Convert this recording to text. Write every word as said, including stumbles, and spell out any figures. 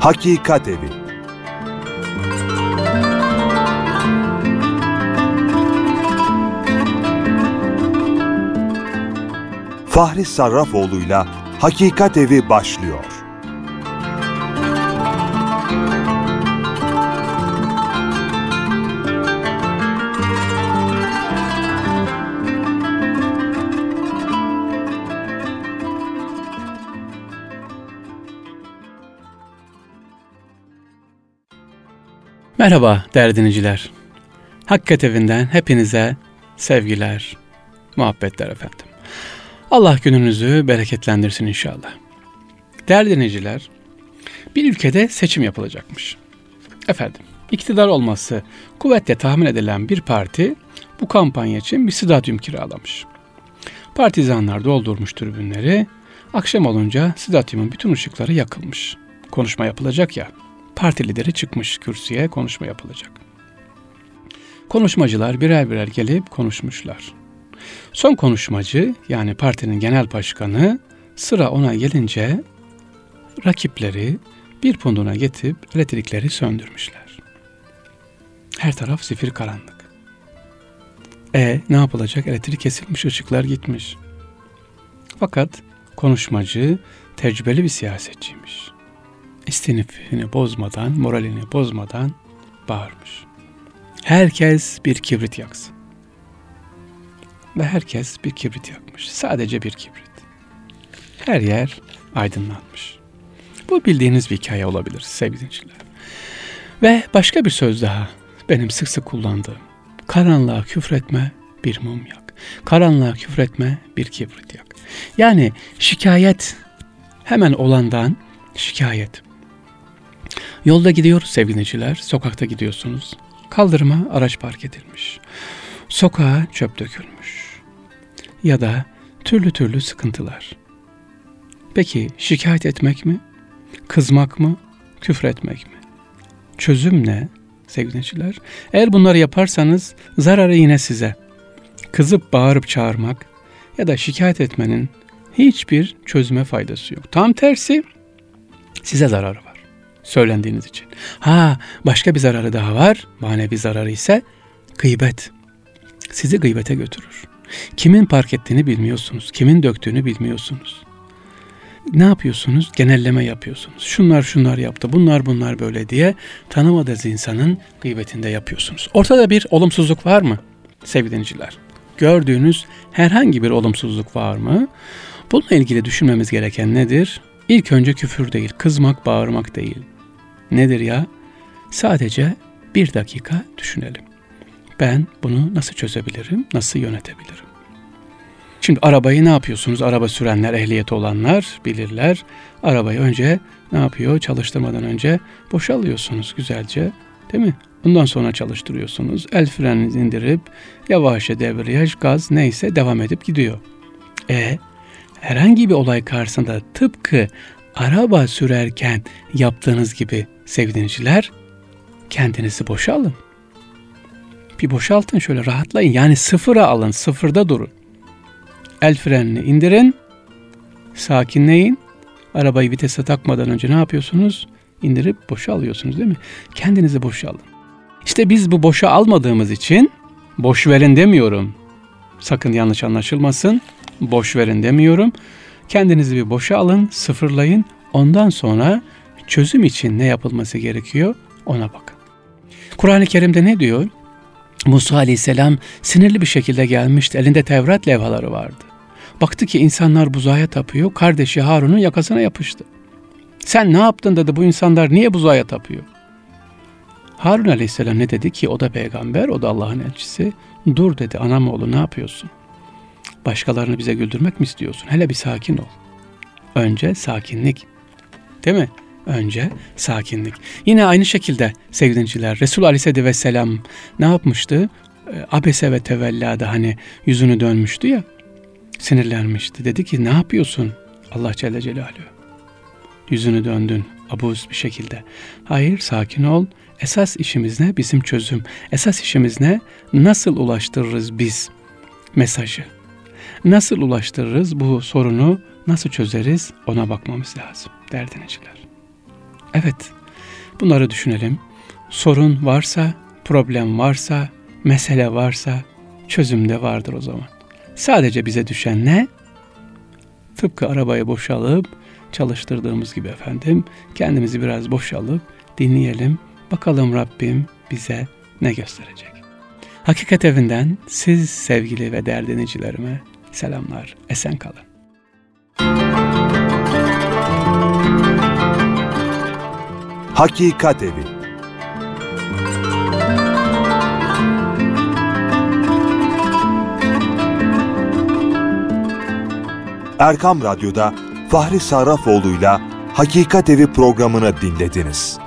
Hakikat Evi. Fahri Sarrafoğlu'yla Hakikat Evi başlıyor. Merhaba değerli dinleyiciler. Hakikat Evi'nden hepinize sevgiler, muhabbetler efendim. Allah gününüzü bereketlendirsin inşallah. Değerli dinleyiciler, bir ülkede seçim yapılacakmış. Efendim, iktidar olması kuvvetle tahmin edilen bir parti bu kampanya için bir stadyum kiralamış. Partizanlar doldurmuş tribünleri, akşam olunca stadyumun bütün ışıkları yakılmış. Konuşma yapılacak ya. Parti lideri çıkmış kürsüye, konuşma yapılacak. Konuşmacılar birer birer gelip konuşmuşlar. Son konuşmacı, yani partinin genel başkanı, sıra ona gelince rakipleri bir punduna getirip elektrikleri söndürmüşler. Her taraf zifiri karanlık. E ne yapılacak? Elektrik kesilmiş, ışıklar gitmiş. Fakat konuşmacı tecrübeli bir siyasetçiymiş. İstinifini bozmadan, moralini bozmadan bağırmış. Herkes bir kibrit yaksın. Ve herkes bir kibrit yakmış. Sadece bir kibrit. Her yer aydınlanmış. Bu bildiğiniz bir hikaye olabilir sevgili dinleyiciler. Ve başka bir söz daha benim sık sık kullandığım. Karanlığa küfretme, bir mum yak. Karanlığa küfretme, bir kibrit yak. Yani şikayet, hemen olandan şikayet. Yolda gidiyoruz sevgili dinleyiciler, sokakta gidiyorsunuz. Kaldırıma araç park edilmiş. Sokağa çöp dökülmüş. Ya da türlü türlü sıkıntılar. Peki şikayet etmek mi? Kızmak mı? Küfretmek mi? Çözüm ne sevgili dinleyiciler? Eğer bunları yaparsanız zararı yine size. Kızıp bağırıp çağırmak ya da şikayet etmenin hiçbir çözüme faydası yok. Tam tersi size zararı var. Söylendiğiniz için. Ha, başka bir zararı daha var. Manevi zararı ise gıybet. Sizi gıybete götürür. Kimin park ettiğini bilmiyorsunuz. Kimin döktüğünü bilmiyorsunuz. Ne yapıyorsunuz? Genelleme yapıyorsunuz. Şunlar şunlar yaptı, bunlar bunlar böyle diye tanımadığınız insanın gıybetinde yapıyorsunuz. Ortada bir olumsuzluk var mı sevgili dinleyiciler? Gördüğünüz herhangi bir olumsuzluk var mı? Bununla ilgili düşünmemiz gereken nedir? İlk önce küfür değil, kızmak, bağırmak değil. Nedir ya? Sadece bir dakika düşünelim. Ben bunu nasıl çözebilirim, nasıl yönetebilirim? Şimdi arabayı ne yapıyorsunuz? Araba sürenler, ehliyeti olanlar bilirler. Arabayı önce ne yapıyor? Çalıştırmadan önce boşalıyorsunuz güzelce, değil mi? Bundan sonra çalıştırıyorsunuz. El frenini indirip yavaşça debriyaj, gaz neyse devam edip gidiyor. E herhangi bir olay karşısında tıpkı araba sürerken yaptığınız gibi sevgili dinleyiciler, kendinizi boşa alın. Bir boşaltın, şöyle rahatlayın. Yani sıfıra alın, sıfırda durun. El frenini indirin, sakinleyin. Arabayı vitese takmadan önce ne yapıyorsunuz? İndirip boşa alıyorsunuz, değil mi? Kendinizi boşa alın. İşte biz bu boşa almadığımız için, boş verin demiyorum. Sakın yanlış anlaşılmasın. Boş verin demiyorum. Kendinizi bir boşa alın, sıfırlayın. Ondan sonra çözüm için ne yapılması gerekiyor ona bakın. Kur'an-ı Kerim'de ne diyor? Musa Aleyhisselam sinirli bir şekilde gelmişti. Elinde Tevrat levhaları vardı. Baktı ki insanlar buzağa tapıyor. Kardeşi Harun'un yakasına yapıştı. Sen ne yaptın dedi, bu insanlar niye buzağa tapıyor? Harun Aleyhisselam ne dedi ki? O da peygamber, o da Allah'ın elçisi. Dur dedi, anam oğlu ne yapıyorsun? Başkalarını bize güldürmek mi istiyorsun? Hele bir sakin ol. Önce sakinlik. Değil mi? Önce sakinlik. Yine aynı şekilde sevgili dinleyiciler, Resul Aleyhisselatü Vesselam ne yapmıştı? Abese ve tevellada, hani yüzünü dönmüştü ya, sinirlenmişti. Dedi ki ne yapıyorsun? Allah Celle Celaluhu. Yüzünü döndün abuz bir şekilde. Hayır, sakin ol. Esas işimiz ne? Bizim çözüm. Esas işimiz ne? Nasıl ulaştırırız biz mesajı? Nasıl ulaştırırız bu sorunu? Nasıl çözeriz? Ona bakmamız lazım değerli dinleyiciler. Evet, bunları düşünelim. Sorun varsa, problem varsa, mesele varsa çözüm de vardır o zaman. Sadece bize düşen ne? Tıpkı arabayı boşalıp çalıştırdığımız gibi efendim, kendimizi biraz boşalıp dinleyelim. Bakalım Rabbim bize ne gösterecek? Hakikat Evi'nden siz sevgili ve değerli dinleyicilerime selamlar, esen kalın. Hakikat Evi. Erkam Radyo'da Fahri Sarrafoğlu'yla Hakikat Evi programını dinlediniz.